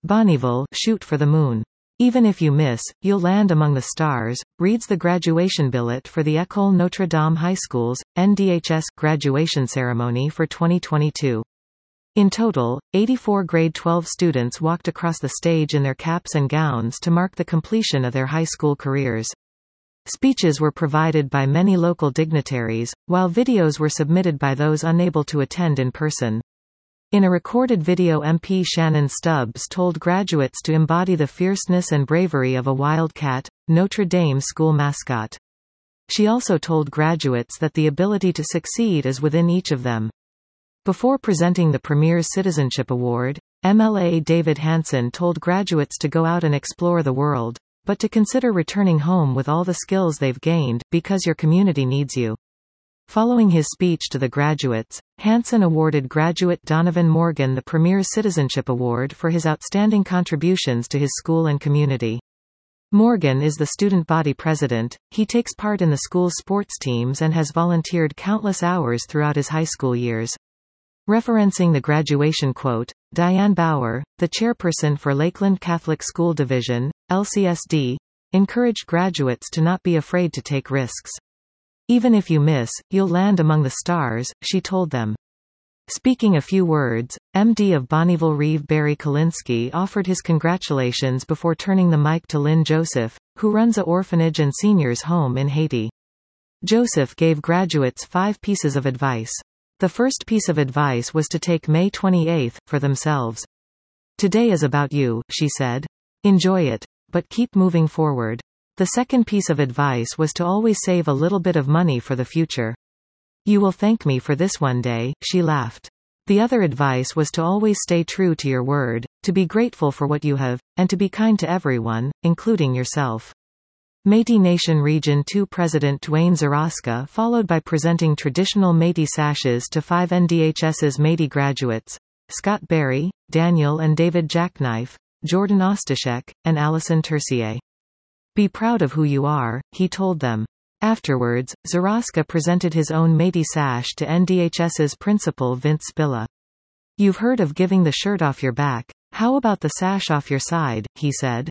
Bonneville, shoot for the moon. Even if you miss, you'll land among the stars, reads the graduation billet for the École Notre Dame High School's, NDHS, graduation ceremony for 2022. In total, 84 grade 12 students walked across the stage in their caps and gowns to mark the completion of their high school careers. Speeches were provided by many local dignitaries, while videos were submitted by those unable to attend in person. In a recorded video, MP Shannon Stubbs told graduates to embody the fierceness and bravery of a wildcat, Notre Dame school mascot. She also told graduates that the ability to succeed is within each of them. Before presenting the Premier's Citizenship Award, MLA David Hanson told graduates to go out and explore the world, but to consider returning home with all the skills they've gained, because your community needs you. Following his speech to the graduates, Hanson awarded graduate Donovan Morgan the Premier's Citizenship Award for his outstanding contributions to his school and community. Morgan is the student body president. He takes part in the school's sports teams and has volunteered countless hours throughout his high school years. Referencing the graduation quote, Diane Bauer, the chairperson for Lakeland Catholic School Division, LCSD, encouraged graduates to not be afraid to take risks. Even if you miss, you'll land among the stars, she told them. Speaking a few words, MD of Bonneville Reeve Barry Kalinsky offered his congratulations before turning the mic to Lynn Joseph, who runs a orphanage and seniors home in Haiti. Joseph gave graduates 5 pieces of advice. The first piece of advice was to take May 28th for themselves. Today is about you, she said. Enjoy it. But keep moving forward. The second piece of advice was to always save a little bit of money for the future. You will thank me for this one day, she laughed. The other advice was to always stay true to your word, to be grateful for what you have, and to be kind to everyone, including yourself. Métis Nation Region 2 President Dwayne Zaraska followed by presenting traditional Métis sashes to 5 NDHS's Métis graduates, Scott Berry, Daniel and David Jackknife, Jordan Ostashek, and Allison Tercier. Be proud of who you are, he told them. Afterwards, Zaraska presented his own Métis sash to NDHS's principal Vince Spilla. You've heard of giving the shirt off your back. How about the sash off your side, he said.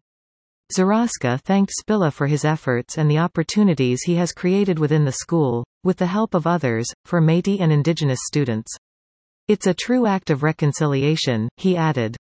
Zaraska thanked Spilla for his efforts and the opportunities he has created within the school, with the help of others, for Métis and Indigenous students. It's a true act of reconciliation, he added.